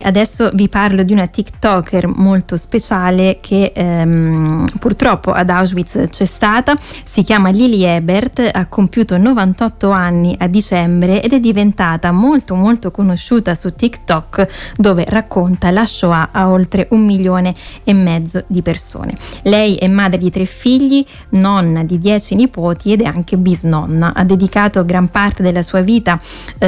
adesso vi parlo di una TikToker molto speciale che purtroppo ad Auschwitz c'è stata. Si chiama Lili Ebert, ha compiuto 98 anni a dicembre ed è diventata molto molto conosciuta su TikTok, dove racconta la Shoah a oltre 1,5 milioni di persone. Lei è madre di 3 figli, nonna di 10 nipoti ed è anche bisnonna. Ha dedicato gran parte della sua vita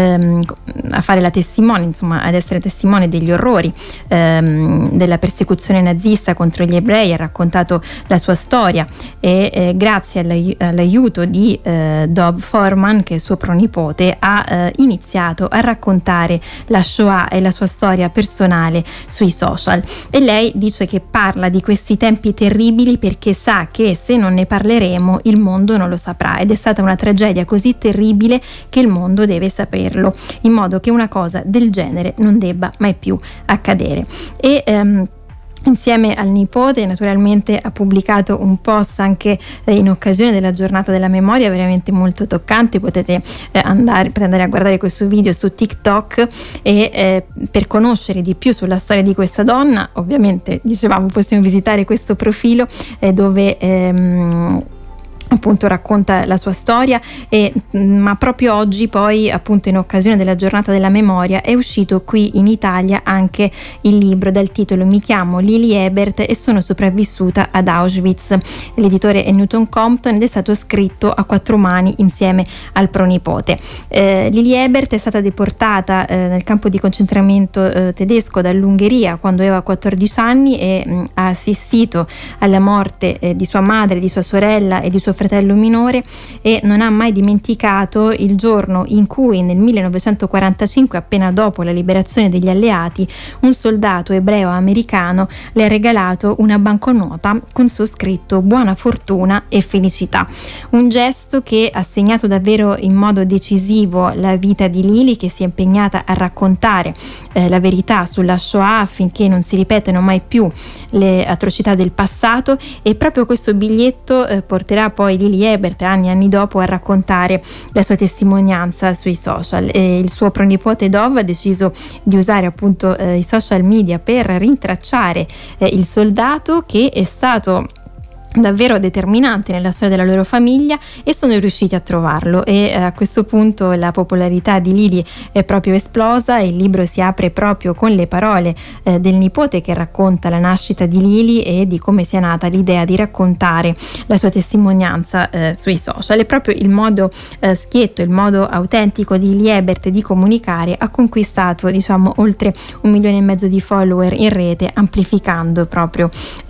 a fare la testimone, insomma ad essere testimone degli orrori della persecuzione nazista contro gli ebrei. Ha raccontato la sua storia e grazie all'aiuto di Dov Foreman, che è suo pronipote, ha iniziato a raccontare la Shoah e la sua storia personale sui social. E lei dice che parla di questi tempi terribili perché sa che se non ne parleremo il mondo non lo saprà, ed è stata una tragedia così terribile che il mondo deve saperlo, in modo che una cosa del genere non debba mai più accadere. E insieme al nipote naturalmente ha pubblicato un post anche in occasione della giornata della memoria veramente molto toccante. Potete andare a guardare questo video su TikTok e per conoscere di più sulla storia di questa donna, ovviamente dicevamo possiamo visitare questo profilo dove appunto racconta la sua storia ma proprio oggi poi, appunto in occasione della giornata della memoria, è uscito qui in Italia anche il libro dal titolo Mi chiamo Lili Ebert e sono sopravvissuta ad Auschwitz. L'editore è Newton Compton ed è stato scritto a 4 mani insieme al pronipote. Lili Ebert è stata deportata nel campo di concentramento tedesco dall'Ungheria quando aveva 14 anni e ha assistito alla morte di sua madre, di sua sorella e di suo fratello minore, e non ha mai dimenticato il giorno in cui nel 1945, appena dopo la liberazione degli alleati, un soldato ebreo americano le ha regalato una banconota con su scritto buona fortuna e felicità. Un gesto che ha segnato davvero in modo decisivo la vita di Lili, che si è impegnata a raccontare la verità sulla Shoah affinché non si ripetano mai più le atrocità del passato, e proprio questo biglietto porterà poi Lili Ebert anni e anni dopo a raccontare la sua testimonianza sui social. E il suo pronipote Dov ha deciso di usare appunto i social media per rintracciare il soldato, che è stato davvero determinante nella storia della loro famiglia, e sono riusciti a trovarlo. E a questo punto la popolarità di Lili è proprio esplosa e il libro si apre proprio con le parole del nipote, che racconta la nascita di Lili e di come sia nata l'idea di raccontare la sua testimonianza sui social. E proprio il modo schietto, il modo autentico di Lili Ebert di comunicare ha conquistato, diciamo, oltre 1,5 milioni di follower in rete, amplificando proprio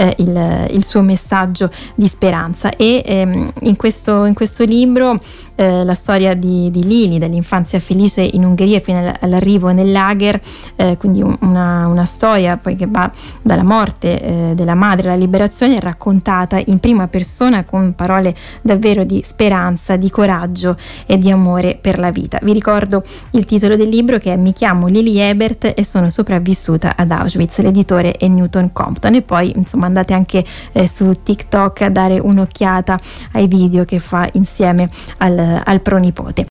il suo messaggio di speranza. E in questo libro la storia di Lili, dall'infanzia felice in Ungheria fino all'arrivo nel lager, quindi una storia poi che va dalla morte della madre alla liberazione, è raccontata in prima persona con parole davvero di speranza, di coraggio e di amore per la vita. Vi ricordo il titolo del libro, che è Mi chiamo Lili Ebert e sono sopravvissuta ad Auschwitz. L'editore è Newton Compton. E poi insomma andate anche su TikTok a dare un'occhiata ai video che fa insieme al pronipote.